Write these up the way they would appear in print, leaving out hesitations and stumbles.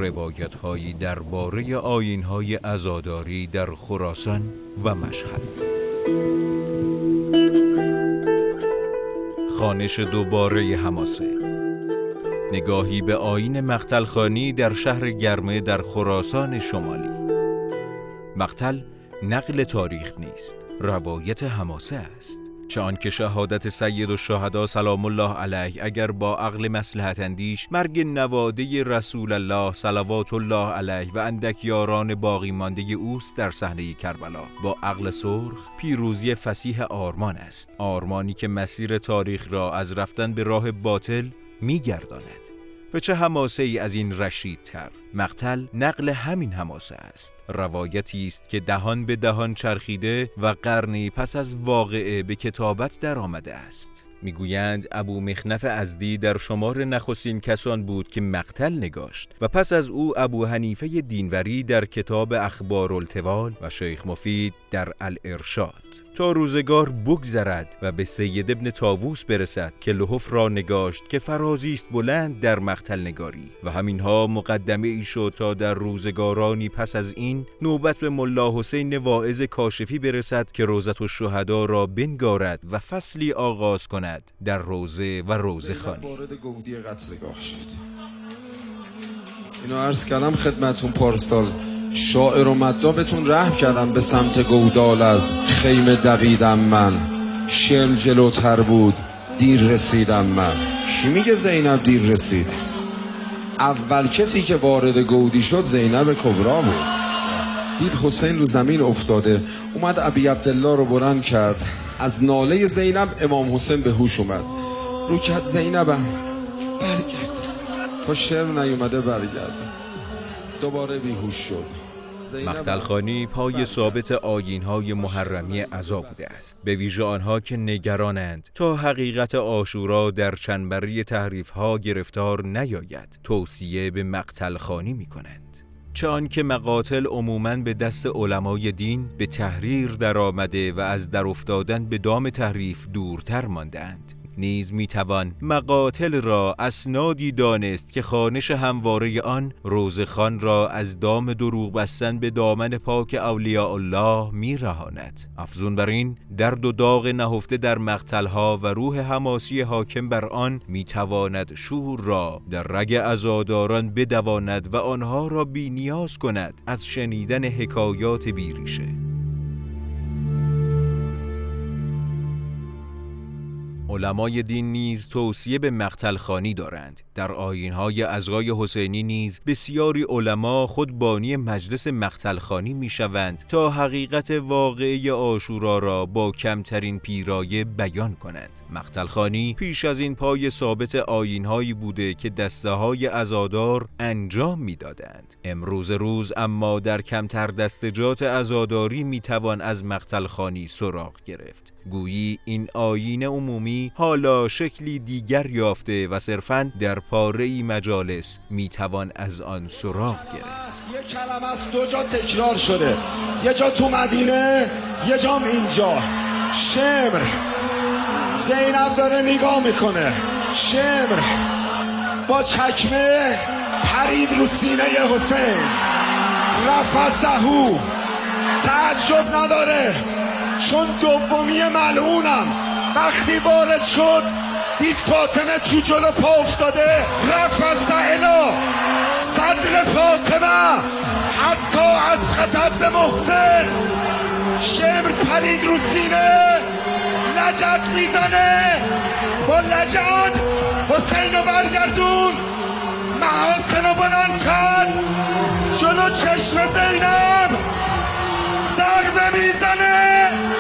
روایت‌هایی درباره آیین‌های عزاداری در خراسان و مشهد. خوانش دوباره حماسه، نگاهی به آیین مقتلخانی در شهر گرمه در خراسان شمالی. مقتل نقل تاریخ نیست، روایت حماسه است. چه آنکه شهادت سید الشهدا سلام الله علیه اگر با عقل مصلحت اندیش مرگ نواده رسول الله صلوات الله علیه و اندک یاران باقی مانده اوست در صحنه کربلا، با عقل سرخ پیروزی فصیح آرمان است، آرمانی که مسیر تاریخ را از رفتن به راه باطل می‌گرداند. به چه حماسه ای از این رشیدتر؟ مقتل نقل همین حماسه است، روایتی است که دهان به دهان چرخیده و قرنی پس از واقعه به کتابت در آمده است. میگویند ابو مخنف ازدی در شمار نخستین کسان بود که مقتل نگاشت و پس از او ابو حنیفه دینوری در کتاب اخبارالطوال و شیخ مفید در الارشاد، تا روزگار بگذرد و به سید ابن طاووس برسد که لحف را نگاشت که فرازی است بلند در مقتل نگاری، و همینها مقدمه ای شد تا در روزگارانی پس از این نوبت به ملا حسین واعظ کاشفی برسد که روضة الشهدا را بنگارد و فصلی آغاز کند در روضه و روضه خانی. وارد گودی قتلگاه شد. اینو عرض کردم خدمتون پارسال، شاعر و مدابتون رحم کردم به سمت گودال، از خیمه دویدم من، شعر جلوتر بود دیر رسیدم من. کی میگه زینب دیر رسید؟ اول کسی که وارد گودی شد زینب کبرا بود. دید حسین رو زمین افتاده، اومد ابی عبدالله رو بلند کرد، از ناله زینب امام حسین به هوش اومد، رو کرد زینبم برگرد، تا شعر نیومده برگرد، دوباره بیهوش شد. مقتلخانی پای ثابت آیین‌های محرمی عزا بوده است، به ویژه آنها که نگرانند تا حقیقت عاشورا در چنبری تحریف‌ها گرفتار نیاید، توصیه به مقتلخانی می‌کنند. چه آنکه مقاتل عموماً به دست علمای دین به تحریر در آمده و از در افتادن به دام تحریف دورتر ماندند، نیز میتوان مقاتل را اسنادی دانست که خوانش همواره آن روزخان را از دام دروغ بستن به دامن پاک اولیاء الله میرهاند. افزون بر این، درد و داغ نهفته در مقتلها و روح حماسی حاکم بر آن میتواند شور را در رگ عزاداران بدواند و آنها را بی نیاز کند از شنیدن حکایات بیریشه. علمای دین نیز توصیه به مقتلخانی دارند. در آیین‌های عزای حسینی نیز بسیاری علما خود بانی مجلس مقتلخانی می‌شوند تا حقیقت واقعی عاشورا را با کمترین پیرایه بیان کنند. مقتلخانی پیش از این پای ثابت آیین‌هایی بوده که دسته‌های عزادار انجام می‌دادند. امروز روز اما در کمتر دستجات عزاداری می‌توان از مقتلخانی سراغ گرفت. گویی این آیین عمومی حالا شکلی دیگر یافته و صرفاً در پاره‌ای مجالس میتوان از آن سراغ گرفت. یک کلمه از دو جا تکرار شده، یه جا تو مدینه، یه جام اینجا. شمر، زینب داره نگاه میکنه، شمر با چکمه پرید رو سینه حسین، رفضهو، تعجب نداره چون دومی ملعونم وقتی وارد شد دید فاطمه تو جلو پا افتاده، رفت از الی صدر فاطمه حتی از خطب به محسن. شمر پرید رو سینه، لجد میزنه، با لجد حسین رو برگردون، محاسن رو بلند کرد، جلو چشم زینب ضربه میزنه.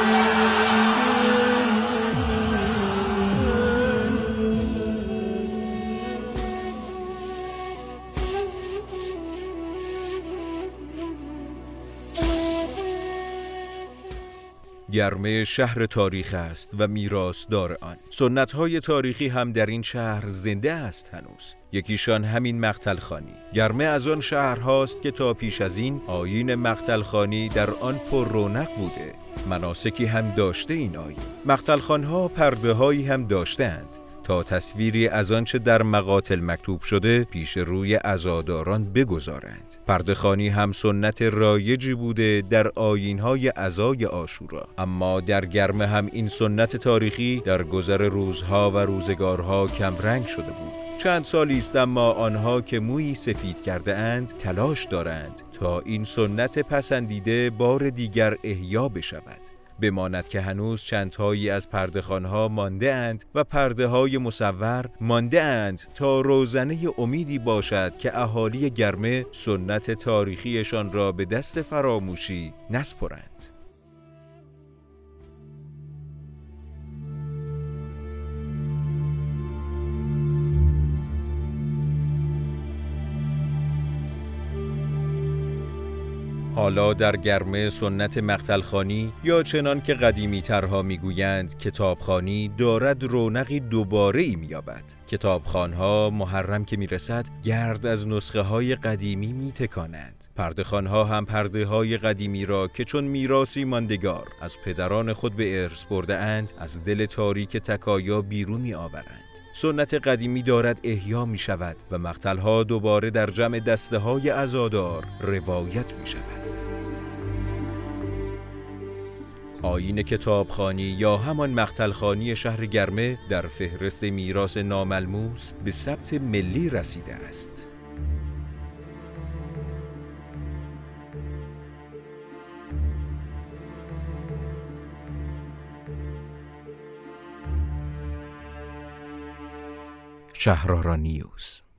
گرمه شهر تاریخ است و میراثدار آن. سنت‌های تاریخی هم در این شهر زنده است هنوز. یکیشان همین مقتلخانی. گرمه از آن شهرهاست که تا پیش از این آیین مقتلخانی در آن پر رونق بوده. مناسکی هم داشته این آیین. مقتلخانها پرده‌هایی هم داشتند. تا تصویری از آنچه در مقاتل مکتوب شده پیش روی عزاداران بگذارند. پرده‌خوانی هم سنت رایجی بوده در آیین‌های عزای عاشورا، اما در گرمه هم این سنت تاریخی در گذر روزها و روزگارها کم رنگ شده بود. چند سالی است اما آنها که مویی سفید کرده اند تلاش دارند تا این سنت پسندیده بار دیگر احیا بشود. بماند که هنوز چندتایی از پرده‌خوان‌ها مانده اند و پرده‌های مصور مانده اند تا روزنه امیدی باشد که اهالی گرمه سنت تاریخیشان را به دست فراموشی نسپرند. حالا در گرمه سنت مقتلخوانی یا چنان که قدیمی ترها میگویند کتابخوانی دارد رونقی دوباره‌ای می‌یابد. کتابخوان‌ها محرم که میرسد گرد از نسخه های قدیمی میتکانند. پرده‌خوان‌ها هم پرده های قدیمی را که چون میراثی ماندگار از پدران خود به ارث برده اند از دل تاریک تکایا بیرون می‌آورند. سنت قدیمی دارد احیا می شود و مقتل‌ها دوباره در جمع دسته های عزادار روایت می شود. آیین کتابخوانی یا همان مقتلخوانی شهر گرمه در فهرست میراث ناملموس به ثبت ملی رسیده است. شهرآرا نیوز.